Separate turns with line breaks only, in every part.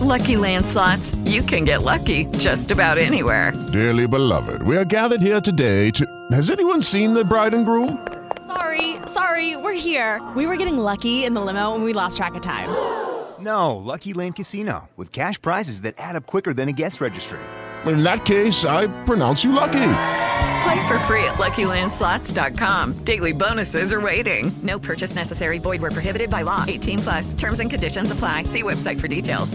Lucky Land Slots, you can get lucky just about anywhere.
Dearly beloved, we are gathered here today to... Has anyone seen the bride and groom?
Sorry, we're here. We were getting lucky in the limo and we lost track of time.
No, Lucky Land Casino, with cash prizes that add up quicker than a guest registry.
In that case, I pronounce you lucky.
Play for free at LuckyLandSlots.com. Daily bonuses are waiting. No purchase necessary. Void where prohibited by law. 18+. Terms and conditions apply. See website for details.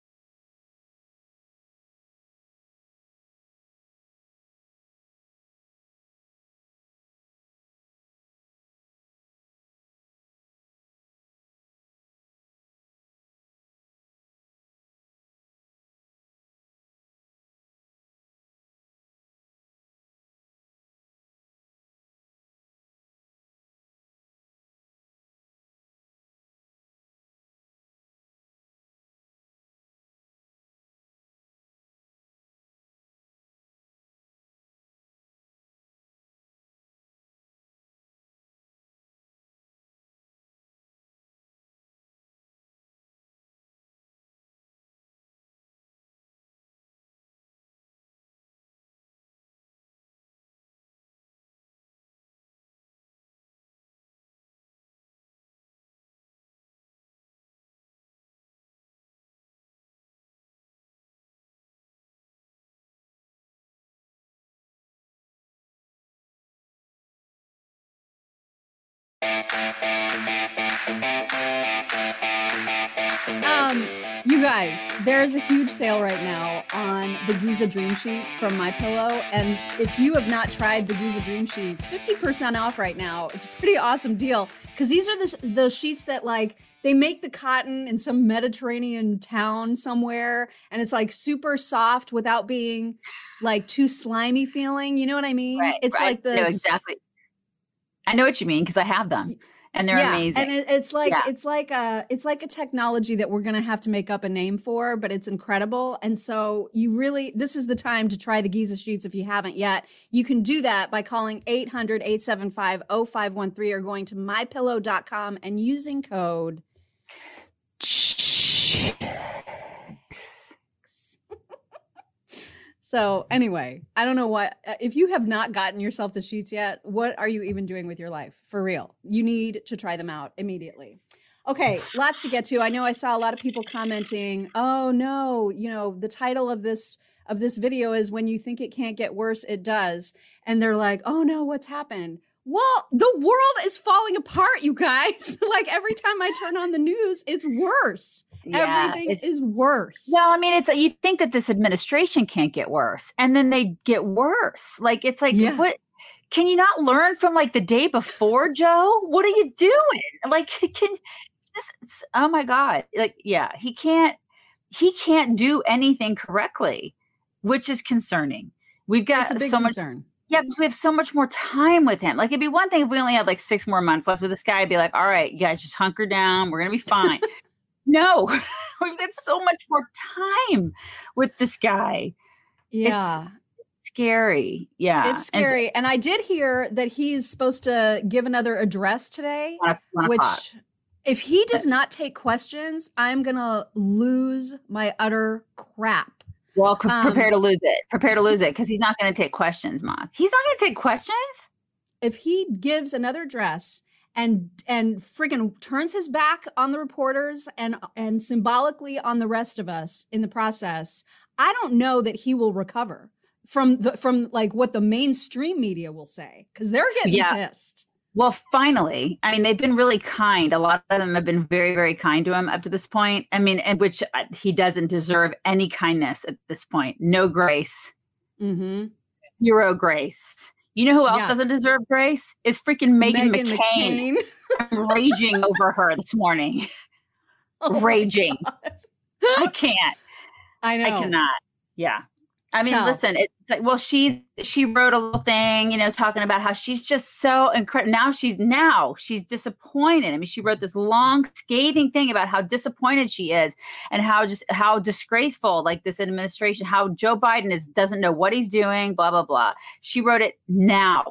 You guys, there's a huge sale right now on the Giza Dream Sheets from MyPillow, and if you have not tried the Giza Dream Sheets, 50% off right now. It's a pretty awesome deal because these are the sheets that like they make the cotton in some Mediterranean town somewhere, and it's like super soft without being like too slimy feeling. You know what I mean?
Right,
it's
right.
like this.
No, exactly. I know what you mean because I have them. And they're amazing.
And it's like it's like a technology that we're gonna have to make up a name for, but it's incredible. And so this is the time to try the Giza sheets if you haven't yet. You can do that by calling 800-875-0513 or going to mypillow.com and using code So anyway, I don't know what, if you have not gotten yourself the sheets yet, what are you even doing with your life? For real. You need to try them out immediately. Okay, lots to get to. I know I saw a lot of people commenting, oh no, the title of this video is When You Think It Can't Get Worse, It Does. And they're like, oh no, what's happened? Well, the world is falling apart, you guys. Like every time I turn on the news, it's worse. Yeah, everything is worse.
Well, I mean, you think that this administration can't get worse, and then they get worse. Like, it's like, what? Can you not learn from like the day before, Joe? What are you doing? Like, oh my God. Like, yeah, he can't do anything correctly, which is concerning. We've got so much concern. Yeah, because we have so much more time with him. Like, it'd be one thing if we only had like 6 more months left with this guy. I'd be like, all right, you guys just hunker down. We're going to be fine. No, we've got so much more time with this guy.
Yeah.
It's scary. Yeah.
It's scary. And I did hear that he's supposed to give another address today, which if he does not take questions, I'm going to lose my utter crap.
Well, prepare to lose it. Prepare to lose it because he's not going to take questions, Mock. He's not going to take questions?
If he gives another address and friggin' turns his back on the reporters and symbolically on the rest of us in the process, I don't know that he will recover from like what the mainstream media will say because they're getting pissed.
Well, finally, I mean, they've been really kind. A lot of them have been very, very kind to him up to this point. I mean, and which he doesn't deserve any kindness at this point. No grace.
Mm-hmm.
Zero grace. You know who else doesn't deserve grace? Is freaking Meghan McCain. I'm raging over her this morning. Raging. I can't.
I know.
I cannot. Yeah. I mean, listen, it's like, well, she wrote a little thing, talking about how she's just so incredible. Now she's disappointed. I mean, she wrote this long scathing thing about how disappointed she is and how disgraceful, like this administration, how Joe Biden doesn't know what he's doing, blah, blah, blah. She wrote it now.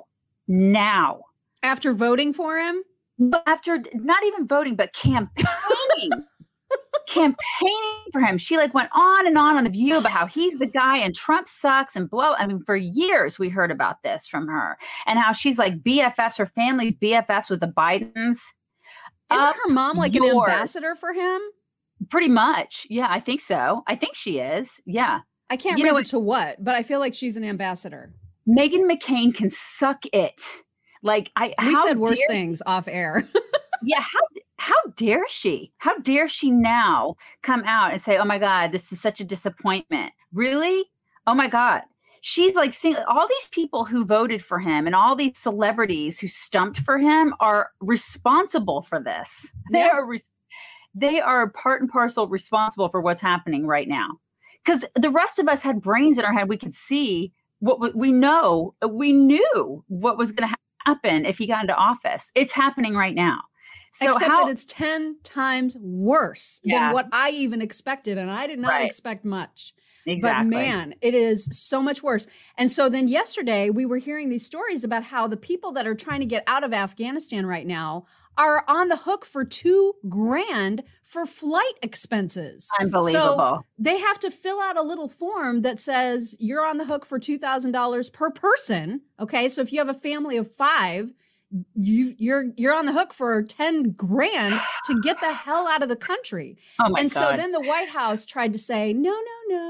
After voting for him?
After not even voting, but campaigning campaigning for him. She like went on and on The View about how he's the guy and Trump sucks and I mean, for years we heard about this from her and how she's like BFFs, her family's BFFs with the Bidens.
Isn't her mom like an ambassador for him?
Pretty much. Yeah, I think so. I think she is. Yeah.
I can't remember to what, but I feel like she's an ambassador.
Meghan McCain can suck it. Like
we said worse things off air.
Yeah. How dare she? How dare she now come out and say, oh my God, this is such a disappointment. Really? Oh my God. She's like seeing all these people who voted for him and all these celebrities who stumped for him are responsible for this.
Yeah.
They are part and parcel responsible for what's happening right now. Because the rest of us had brains in our head. We could see what we knew what was going to happen if he got into office. It's happening right now. So
except that it's 10 times worse than what I even expected. And I did not expect much. Exactly. But man, it is so much worse. And so then yesterday we were hearing these stories about how the people that are trying to get out of Afghanistan right now are on the hook for $2,000 for flight expenses.
Unbelievable.
So they have to fill out a little form that says you're on the hook for $2,000 per person. Okay. So if you have a family of 5, you're on the hook for $10,000 to get the hell out of the country.
Oh my God.
So then the White House tried to say, no,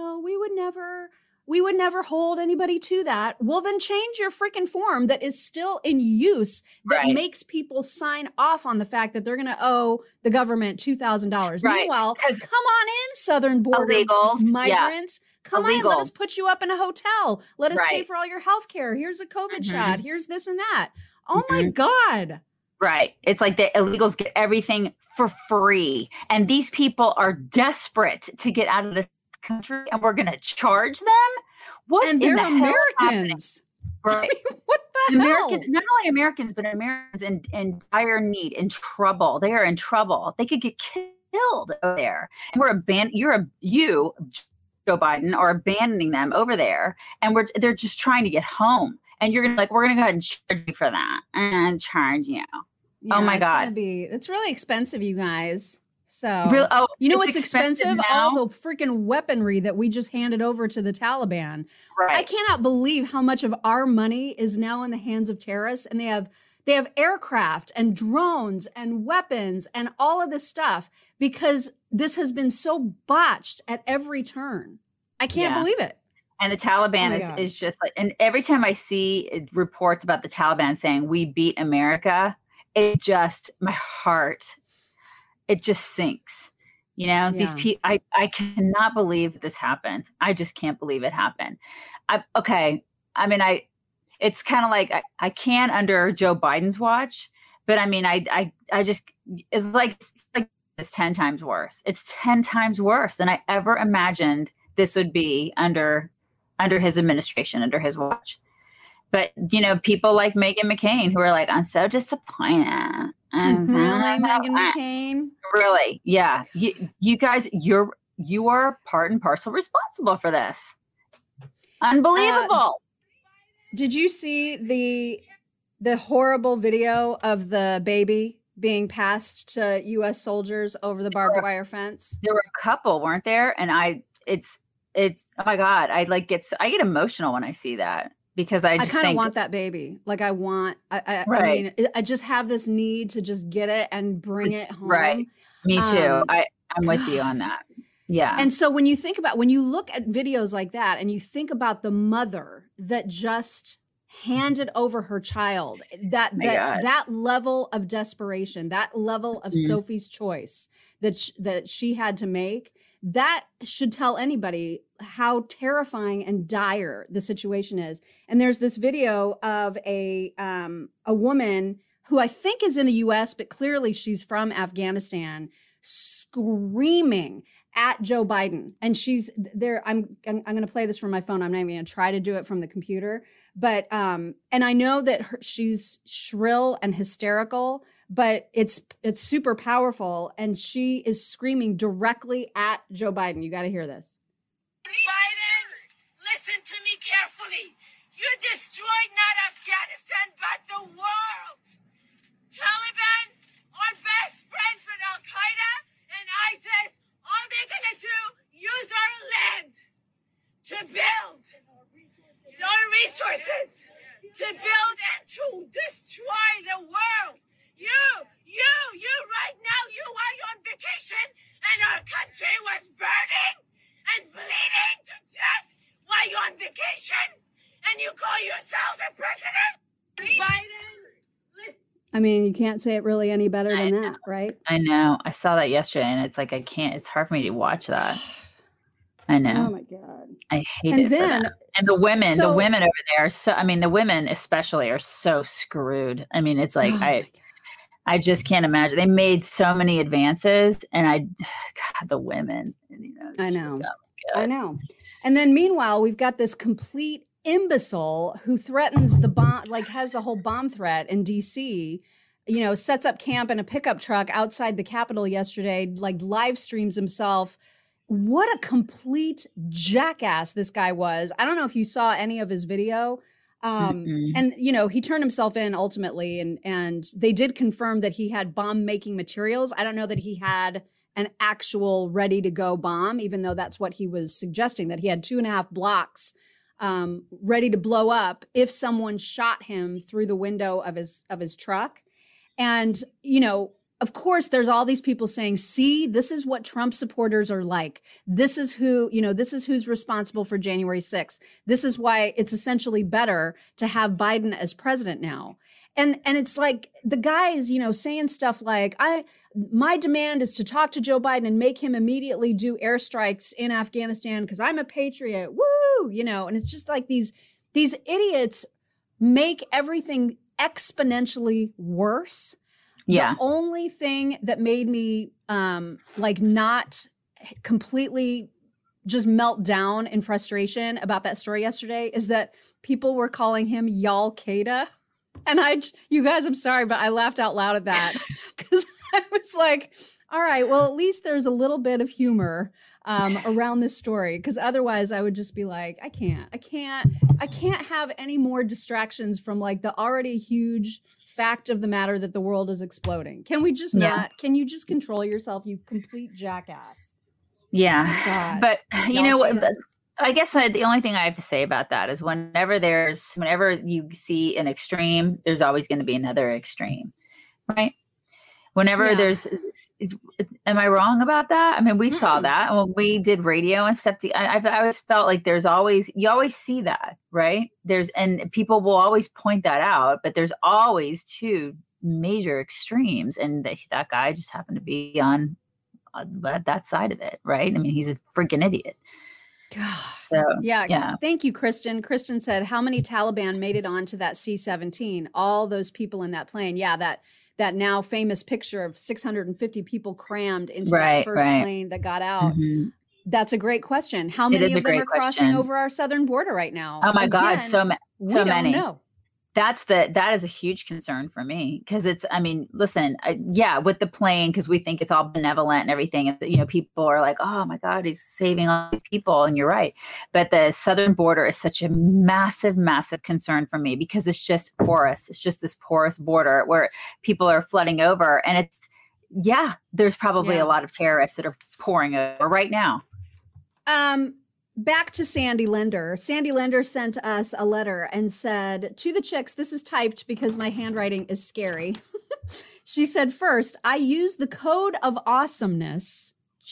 we would never hold anybody to that. Well, then change your freaking form that is still in use that makes people sign off on the fact that they're going to owe the government $2,000. Meanwhile, come on in, Southern border
illegals,
migrants. Come on, let us put you up in a hotel. Let us pay for all your health care. Here's a COVID shot. Here's this and that. Oh my God.
Right. It's like the illegals get everything for free. And these people are desperate to get out of this country and we're going to charge them? What?
And they're Americans.
Right.
I mean, what the
Americans, hell? Not only Americans, but Americans in dire need, in trouble. They are in trouble. They could get killed over there. And you, Joe Biden, are abandoning them over there. And they're just trying to get home. And you're gonna we're gonna go ahead and charge you for that. I'm gonna charge you.
Yeah,
oh my God.
It's really expensive, you guys. So
you
know what's expensive? All the freaking weaponry that we just handed over to the Taliban.
Right.
I cannot believe how much of our money is now in the hands of terrorists. And they have aircraft and drones and weapons and all of this stuff because this has been so botched at every turn. I can't believe it.
And the Taliban is just like, and every time I see reports about the Taliban saying we beat America, my heart, it just sinks. You know, these people, I cannot believe this happened. I just can't believe it happened. It's kind of like, I can under Joe Biden's watch, but I mean, it's like it's 10 times worse. It's 10 times worse than I ever imagined this would be under his administration, under his watch. But, you know, people like Meghan McCain who are like, I'm so disappointed.
Meghan McCain?
Really? Yeah. You guys, you are part and parcel responsible for this. Unbelievable.
Did you see the horrible video of the baby being passed to U.S. soldiers over the barbed wire fence?
There were a couple, weren't there? And it's oh my God, I get emotional when I see that because I kind of
want that baby. Like I mean, I just have this need to just get it and bring it home.
Right. Me too. I'm with you on that. Yeah.
And so when you look at videos like that and you think about the mother that just handed over her child, that level of desperation, that level of Sophie's choice that she had to make, that should tell anybody how terrifying and dire the situation is. And there's this video of a woman who I think is in the US, but clearly she's from Afghanistan, screaming at Joe Biden. And she's there. I'm going to play this from my phone. I'm not even going to try to do it from the computer. But and I know that she's shrill and hysterical, but it's super powerful. And she is screaming directly at Joe Biden. You got to hear this.
Biden, listen to me carefully. You destroyed not Afghanistan, but the world. Taliban are best friends with Al-Qaeda and ISIS. says all they're gonna do, use our land to build our resources, to build and to destroy the world. You right now, you are on vacation and our country was burning and bleeding to death while you're on vacation and you call yourself a president? Biden,
I mean, you can't say it really any better than that, right?
I know. I saw that yesterday and it's like, it's hard for me to watch that. I know.
Oh my God.
I hate it for them. And the women over there are so, I mean, the women especially are so screwed. I mean, it's like, I just can't imagine. They made so many advances and God, the women, you know.
I know. I know. And then meanwhile, we've got this complete imbecile who threatens the bomb, like has the whole bomb threat in DC, you know, sets up camp in a pickup truck outside the Capitol yesterday, like live streams himself. What a complete jackass this guy was. I don't know if you saw any of his video. And, you know, he turned himself in ultimately and they did confirm that he had bomb making materials. I don't know that he had an actual ready to go bomb, even though that's what he was suggesting, that he had 2.5 blocks ready to blow up if someone shot him through the window of his truck. And, you know, of course, there's all these people saying, see, this is what Trump supporters are like. This is who, you know, this is who's responsible for January 6th. This is why it's essentially better to have Biden as president now. And it's like the guy is, you know, saying stuff like, my demand is to talk to Joe Biden and make him immediately do airstrikes in Afghanistan because I'm a patriot. Woo! You know, and it's just like these idiots make everything exponentially worse.
Yeah.
The only thing that made me like not completely just melt down in frustration about that story yesterday is that people were calling him Y'all-Qaeda. And you guys, I'm sorry, but I laughed out loud at that because I was like, all right, well, at least there's a little bit of humor around this story. Because otherwise I would just be like, I can't have any more distractions from like the already huge fact of the matter that the world is exploding. Can we just can you just control yourself, you complete jackass?
Yeah. But you know what? I guess the only thing I have to say about that is whenever you see an extreme, there's always going to be another extreme, right? Whenever am I wrong about that? I mean, we saw that when we did radio and stuff. I always felt like you always see that, right? And people will always point that out, but there's always two major extremes. And that guy just happened to be on that side of it, right? I mean, he's a freaking idiot. So, yeah.
Thank you, Kristen. Kristen said, how many Taliban made it onto that C-17? All those people in that plane. Yeah, that now famous picture of 650 people crammed into that first plane that got out. Mm-hmm. That's a great question. How many of them are crossing over our southern border right now?
Oh my God, so many.
Don't know.
That is a huge concern for me because listen, with the plane, because we think it's all benevolent and everything. And, you know, people are like, oh my God, he's saving all these people. And you're right. But the southern border is such a massive, massive concern for me because it's just porous. It's just this porous border where people are flooding over. And there's probably a lot of terrorists that are pouring over right now.
Back to Sandy Linder. Sandy Linder sent us a letter and said, to the chicks, this is typed because my handwriting is scary. She said, first, I use the code of awesomeness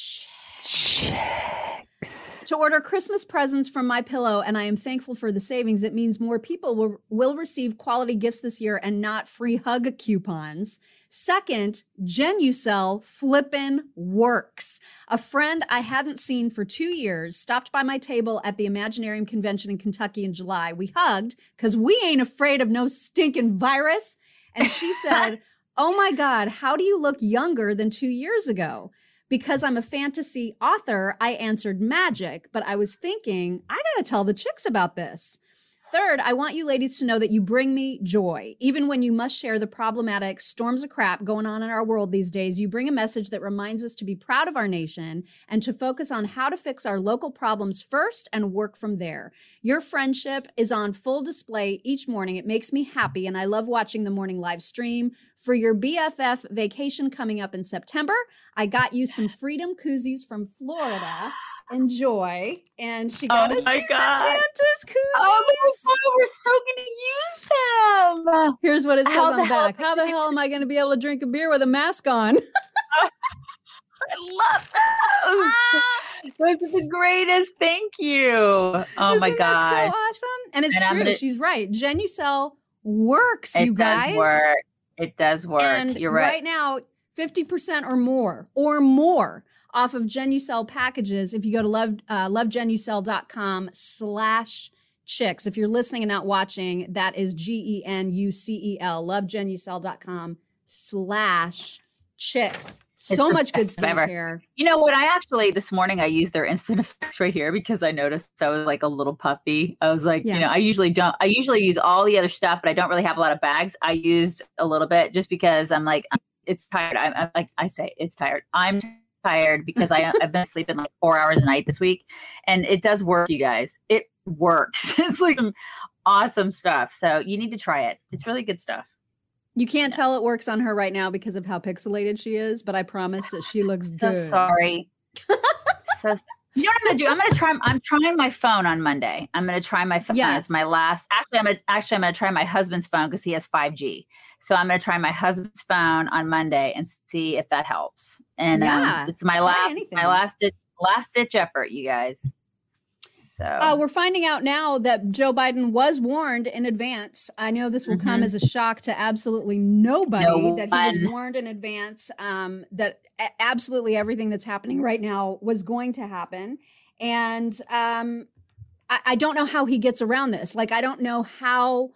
to order Christmas presents from My Pillow, and I am thankful for the savings. It means more people will receive quality gifts this year and not free hug coupons. Second, Genucel flippin' works. A friend I hadn't seen for 2 years stopped by my table at the Imaginarium Convention in Kentucky in July. We hugged because we ain't afraid of no stinking virus. And she said, oh my God, how do you look younger than 2 years ago? Because I'm a fantasy author, I answered magic, but I was thinking, I gotta tell the chicks about this. Third, I want you ladies to know that you bring me joy. Even when you must share the problematic storms of crap going on in our world these days, you bring a message that reminds us to be proud of our nation and to focus on how to fix our local problems first and work from there. Your friendship is on full display each morning. It makes me happy, and I love watching the morning live stream. For your BFF vacation coming up in September, I got you some Freedom koozies from Florida. Enjoy. And she got us these DeSantis koozies.
Oh my God, we're so going to use them.
Here's what it says on the back. How the hell am I going to be able to drink a beer with a mask on?
I love those. Those are the greatest. Thank you. Oh my God.
That so awesome? And it's true. She's right. Genucel works, you guys.
It does work. It does work.
And
you're right.
Right now, 50% or more off of Genucel packages. If you go to lovegenucel.com/chicks. If you're listening and not watching, that is GENUCEL, lovegenucel.com/chicks. So much good stuff here.
You know what? This morning I used their instant effects right here because I noticed I was like a little puffy. I was like, I usually use all the other stuff, but I don't really have a lot of bags. I used a little bit just because I'm like, it's tired. I'm like, I say it's tired. I'm tired because I've been sleeping like 4 hours a night this week, and it does work, you guys. It works. It's like awesome stuff. So you need to try it. It's really good stuff.
You can't tell it works on her right now because of how pixelated she is, but I promise that she looks good.
So sorry. You know what I'm gonna do? I'm trying my phone on Monday. I'm gonna try my phone.
Yes.
It's my last. Actually, I'm gonna try my husband's phone because he has 5G. So I'm gonna try my husband's phone on Monday and see if that helps. And it's my last ditch effort, you guys. So
we're finding out now that Joe Biden was warned in advance. I know this will come as a shock to absolutely nobody that he was warned in advance that absolutely everything that's happening right now was going to happen. And I don't know how he gets around this. Like, I don't know how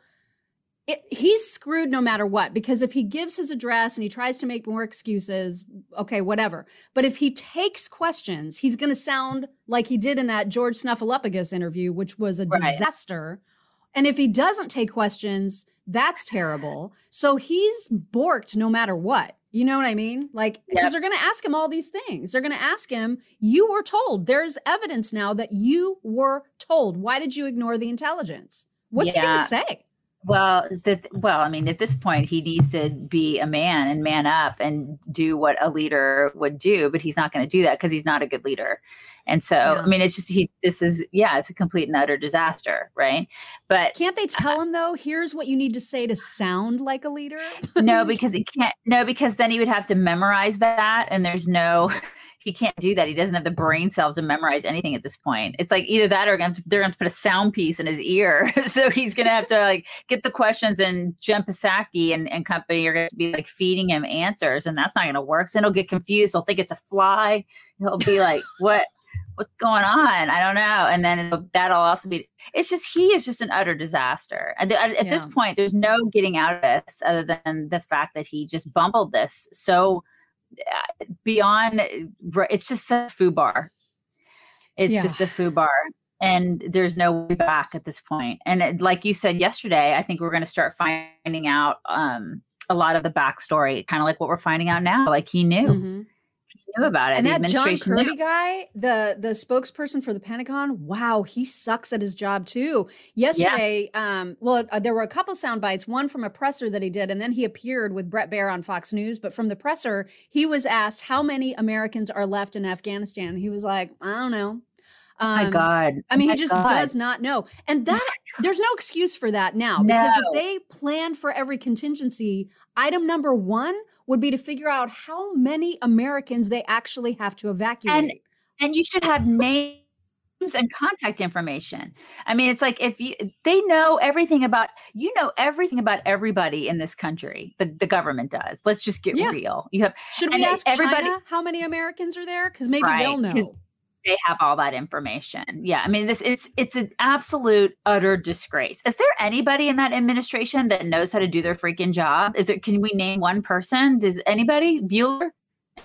he's screwed no matter what, because if he gives his address and he tries to make more excuses, okay, whatever. But if he takes questions, he's going to sound like he did in that George Snuffleupagus interview, which was a disaster. And if he doesn't take questions, that's terrible. So he's borked no matter what. You know what I mean? Like, because they're going to ask him all these things. They're going to ask him, you were told. There's evidence now that you were told. Why did you ignore the intelligence? What's he going to say?
Well, I mean, at this point, he needs to be a man and man up and do what a leader would do, but he's not going to do that because he's not a good leader. And so, I mean, it's just, it's a complete and utter disaster, right? But
can't they tell him though, here's what you need to say to sound like a leader?
No, because he can't. No, because then he would have to memorize that. And he can't do that. He doesn't have the brain cells to memorize anything at this point. It's like either that or they're going to put a sound piece in his ear. So he's going to have to like get the questions, and Jen Psaki and company are going to be like feeding him answers, and that's not going to work. So he'll get confused. He'll think it's a fly. He'll be like, what's going on? I don't know. And then that'll also be, he is just an utter disaster. And at this point, there's no getting out of this other than the fact that he just bumbled this. So beyond, it's just a foobar. It's just a foobar, and there's no way back at this point. And like you said yesterday, I think we're going to start finding out a lot of the backstory, kind of like what we're finding out now. Like he knew. He knew about it.
And that John Kirby guy, the spokesperson for the Pentagon, wow, he sucks at his job too. Yesterday, there were a couple sound bites, one from a presser that he did, and then he appeared with Bret Baier on Fox News. But from the presser, he was asked how many Americans are left in Afghanistan. He was like, I don't know.
My God.
I mean, he just does not know. And that there's no excuse for that now, because if they planned for every contingency, item number one would be to figure out how many Americans they actually have to evacuate.
And you should have names and contact information. I mean, it's like they know everything about everybody in this country. The government does. Let's just get real.
Should we ask China how many Americans are there? Because maybe they'll know.
They have all that information. Yeah. I mean, it's an absolute utter disgrace. Is there anybody in that administration that knows how to do their freaking job? Can we name one person? Does anybody? Bueller?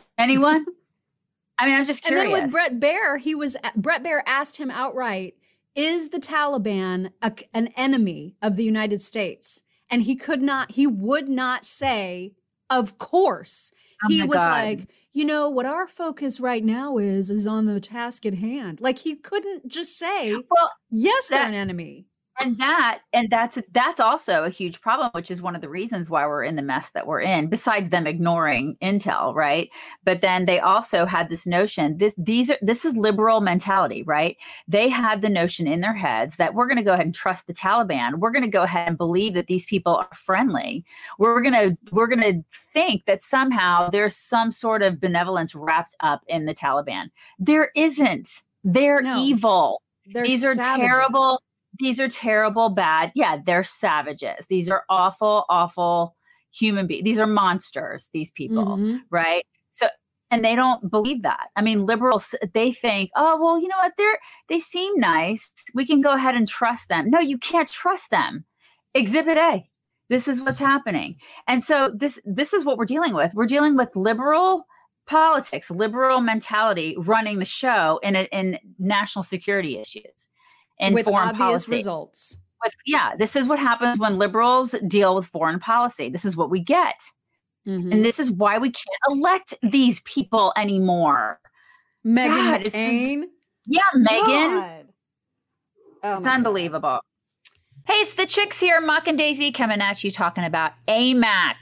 Anyone? I mean, I'm just curious.
And then with Bret Baier, Bret Baier asked him outright, is the Taliban an enemy of the United States? And he would not say, of course. He was like, what our focus right now is on the task at hand. Like, he couldn't just say, well, yes, they're an enemy.
And that's also a huge problem, which is one of the reasons why we're in the mess that we're in, besides them ignoring intel, right? But then they also had this notion, this is liberal mentality, right? They had the notion in their heads that we're going to go ahead and trust the Taliban. We're going to go ahead and believe that these people are friendly. We're going to think that somehow there's some sort of benevolence wrapped up in the Taliban. There isn't. They're evil. These are terrible. These are terrible, bad. Yeah, they're savages. These are awful, awful human beings. These are monsters, these people, right? So, and they don't believe that. I mean, liberals, they think, oh, well, you know what? They seem nice. We can go ahead and trust them. No, you can't trust them. Exhibit A. This is what's happening. And so this is what we're dealing with. We're dealing with liberal politics, liberal mentality running the show in national security issues. And
with
foreign
obvious
policy
results.
This is what happens when liberals deal with foreign policy. This is what we get. And this is why we can't elect these people anymore.
Meghan McCain?
Meghan. It's unbelievable. Hey, it's the chicks here, Mock and Daisy, coming at you talking about AMAC.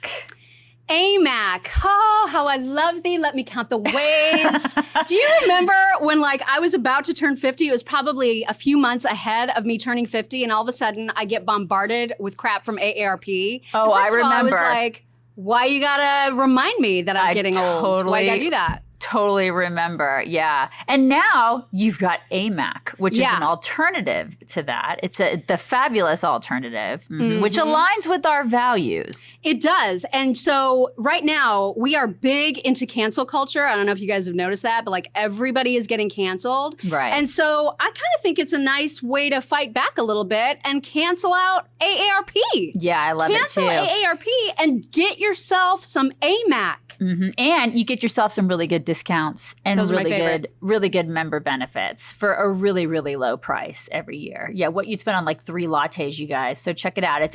AMAC. Oh, how I love thee. Let me count the ways. Do you remember when I was about to turn 50? It was probably a few months ahead of me turning 50. And all of a sudden I get bombarded with crap from AARP.
Oh, I remember.
I was like, why you gotta remind me that I'm getting old? Why you gotta do that?
Totally remember. Yeah. And now you've got AMAC, which is an alternative to that. It's the fabulous alternative, which aligns with our values.
It does. And so right now we are big into cancel culture. I don't know if you guys have noticed that, but everybody is getting canceled.
Right.
And so I kind of think it's a nice way to fight back a little bit and cancel out AARP.
Yeah, I love it too.
Cancel AARP and get yourself some AMAC.
And you get yourself some really good discounts and really good member benefits for a really, really low price every year. Yeah, what you'd spend on 3 lattes, you guys. So check it out. It's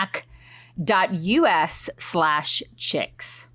amac.us/chicks.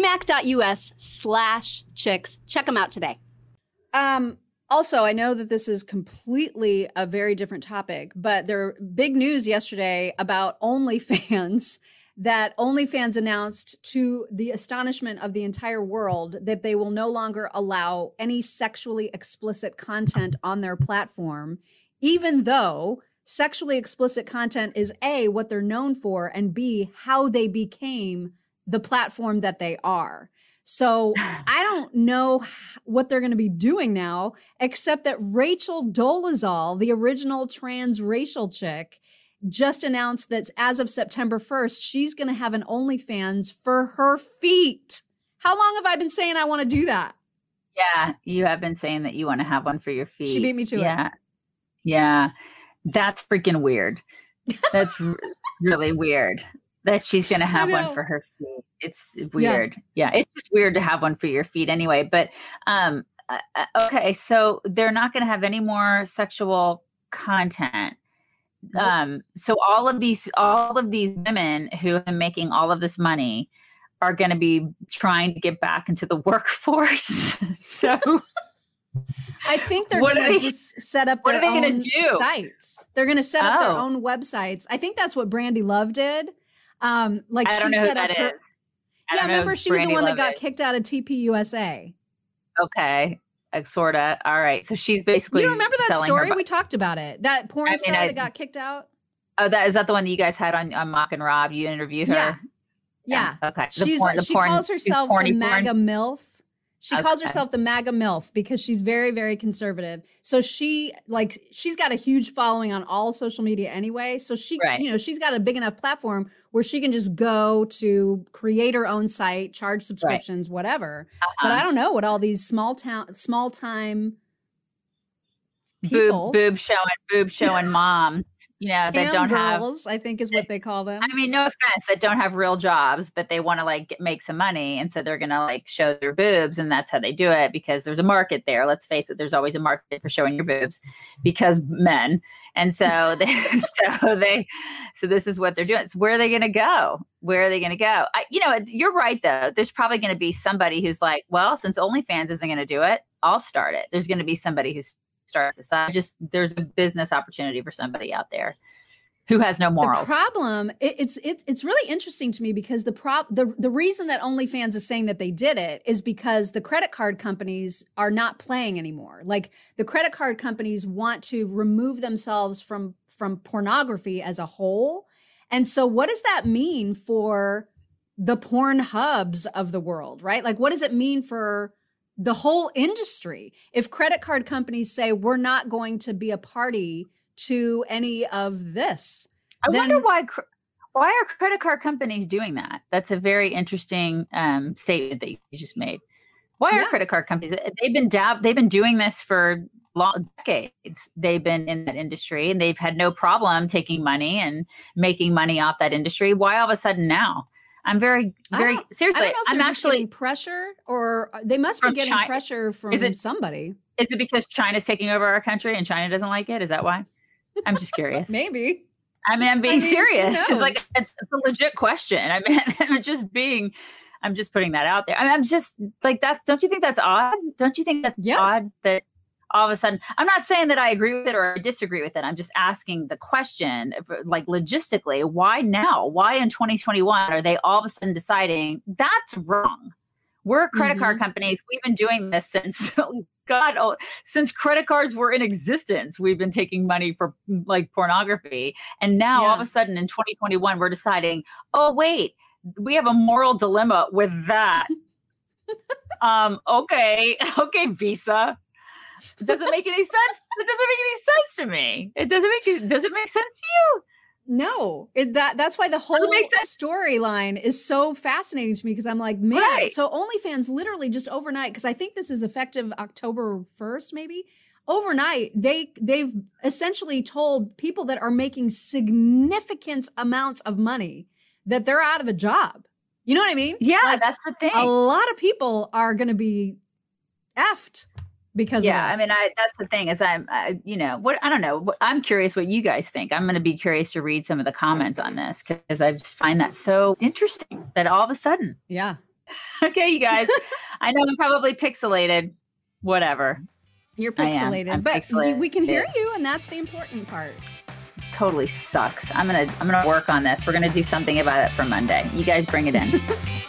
amac.us/chicks. Check them out today. Also, I know that this is completely a very different topic, but there are big news yesterday about OnlyFans. That OnlyFans announced, to the astonishment of the entire world, that they will no longer allow any sexually explicit content on their platform, even though sexually explicit content is A, what they're known for, and B, how they became the platform that they are. So I don't know what they're going to be doing now, except that Rachel Dolezal, the original transracial chick, just announced that as of September 1st, she's going to have an OnlyFans for her feet. How long have I been saying I want to do that?
Yeah, you have been saying that you want to have one for your feet.
She beat me to it.
Yeah. That's freaking weird. That's really weird that she's going to have one for her feet. It's weird. Yeah, it's just weird to have one for your feet anyway. But okay, so they're not going to have any more sexual content. So all of these women who are making all of this money are going to be trying to get back into the workforce. So
I think they're going to just set up their own sites. They're going to set up their own websites. I think that's what Brandy Love did.
I don't know who that is.
Yeah, remember she was the one that got kicked out of TPUSA.
Okay. Sort of. All right. So she's basically.
You remember that story? We talked about it. That porn star that got kicked out.
Oh, is that the one that you guys had on Mock and Rob? You interviewed her.
Yeah.
Okay.
She calls herself the MAGA MILF. She calls herself the MAGA MILF because she's very, very conservative. So she's got a huge following on all social media anyway. So she's got a big enough platform where she can just go to create her own site, charge subscriptions, whatever. But I don't know what all these small time people,
boob showing moms, that don't
girls, I think is what they call them.
I mean, no offense, that don't have real jobs, but they want to like make some money. And so they're going to like show their boobs, and that's how they do it because there's a market there. Let's face it. There's always a market for showing your boobs because men. And so so this is what they're doing. So where are they going to go? Where are they going to go? You're right though. There's probably going to be somebody who's like, well, since OnlyFans isn't going to do it, I'll start it. There's going to be somebody who starts this. There's a business opportunity for somebody out there who has no morals.
The problem, it's really interesting to me because the reason that OnlyFans is saying that they did it is because the credit card companies are not playing anymore. Like the credit card companies want to remove themselves from pornography as a whole. And so what does that mean for the porn hubs of the world, right? Like what does it mean for the whole industry if credit card companies say we're not going to be a party to any of this?
I wonder why are credit card companies doing that? That's a very interesting statement that you just made. Why are credit card companies? They've been doing this for long decades. They've been in that industry and they've had no problem taking money and making money off that industry. Why all of a sudden now? I'm very seriously.
I don't know if
I'm actually
getting pressure, or they must be getting pressure from somebody.
Is it because China's taking over our country and China doesn't like it? Is that why? I'm just curious.
Maybe.
I mean, I'm being serious. It's like it's a legit question. I mean, I'm just putting that out there. I mean, I'm just like don't you think that's odd? Don't you think that's odd that all of a sudden, I'm not saying that I agree with it or I disagree with it. I'm just asking the question, like logistically, why now? Why in 2021 are they all of a sudden deciding that's wrong? We're credit card companies. We've been doing this since since credit cards were in existence. We've been taking money for like pornography. And now all of a sudden in 2021, we're deciding, oh, wait, we have a moral dilemma with that. Okay, Visa. It doesn't make any sense. It doesn't make any sense to me. Does it make sense to you?
No, that's why the whole storyline is so fascinating to me because I'm like, man, so OnlyFans literally just overnight, because I think this is effective October 1st, maybe. Overnight, they've essentially told people that are making significant amounts of money that they're out of a job. You know what I mean?
Yeah, like, that's the thing.
A lot of people are going to be effed. Because
I mean, that's the thing is I don't know. I'm curious what you guys think. I'm going to be curious to read some of the comments on this because I just find that so interesting that all of a sudden.
Yeah.
Okay, you guys. I know I'm probably pixelated. Whatever.
You're pixelated, but pixelated. We can hear you, and that's the important part.
Totally sucks. I'm gonna work on this. We're gonna do something about it for Monday. You guys bring it in.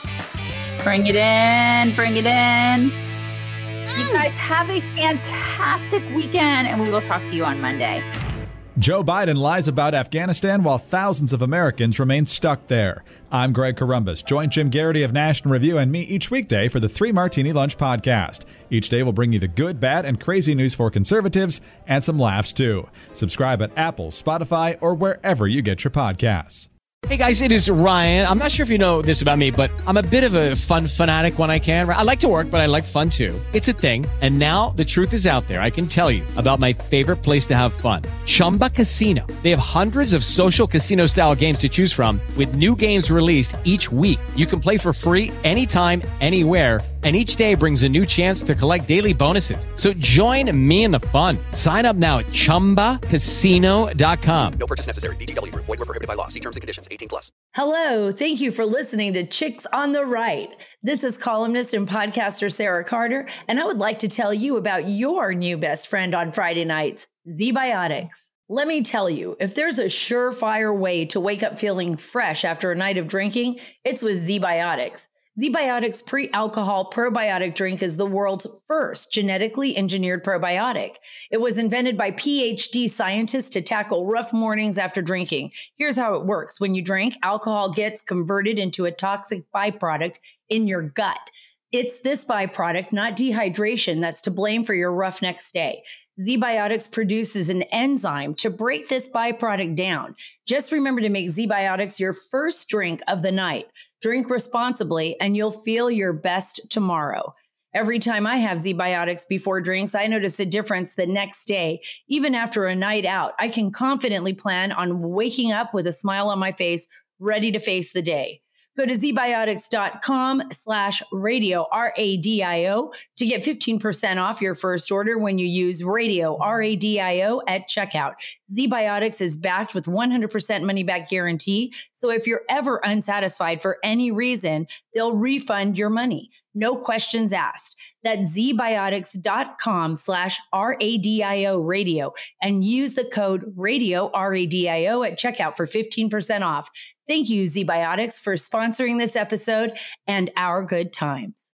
Bring it in. Bring it in. You guys have a fantastic weekend, and we will talk to you on Monday.
Joe Biden lies about Afghanistan while thousands of Americans remain stuck there. I'm Greg Corombos. Join Jim Garrity of National Review and me each weekday for the 3 Martini Lunch podcast. Each day we'll bring you the good, bad, and crazy news for conservatives and some laughs, too. Subscribe at Apple, Spotify, or wherever you get your podcasts.
Hey guys, it is Ryan. I'm not sure if you know this about me, but I'm a bit of a fun fanatic when I can. I like to work, but I like fun too. It's a thing. And now the truth is out there. I can tell you about my favorite place to have fun. Chumba Casino. They have hundreds of social casino style games to choose from with new games released each week. You can play for free anytime, anywhere. And each day brings a new chance to collect daily bonuses. So join me in the fun. Sign up now at ChumbaCasino.com.
No purchase necessary. VGW. Void where prohibited by law. See terms and conditions. 18+.
Hello. Thank you for listening to Chicks on the Right. This is columnist and podcaster Sarah Carter, and I would like to tell you about your new best friend on Friday nights, ZBiotics. Let me tell you, if there's a surefire way to wake up feeling fresh after a night of drinking, it's with ZBiotics. ZBiotics pre-alcohol probiotic drink is the world's first genetically engineered probiotic. It was invented by PhD scientists to tackle rough mornings after drinking. Here's how it works. When you drink, alcohol gets converted into a toxic byproduct in your gut. It's this byproduct, not dehydration, that's to blame for your rough next day. ZBiotics produces an enzyme to break this byproduct down. Just remember to make ZBiotics your first drink of the night. Drink responsibly, and you'll feel your best tomorrow. Every time I have ZBiotics before drinks, I notice a difference the next day. Even after a night out, I can confidently plan on waking up with a smile on my face, ready to face the day. Go to zbiotics.com/radio, RADIO, to get 15% off your first order when you use radio, RADIO, at checkout. ZBiotics is backed with 100% money back guarantee. So if you're ever unsatisfied for any reason, they'll refund your money. No questions asked. That's zbiotics.com/RADIO radio and use the code radio, RADIO, at checkout for 15% off. Thank you, ZBiotics, for sponsoring this episode and our good times.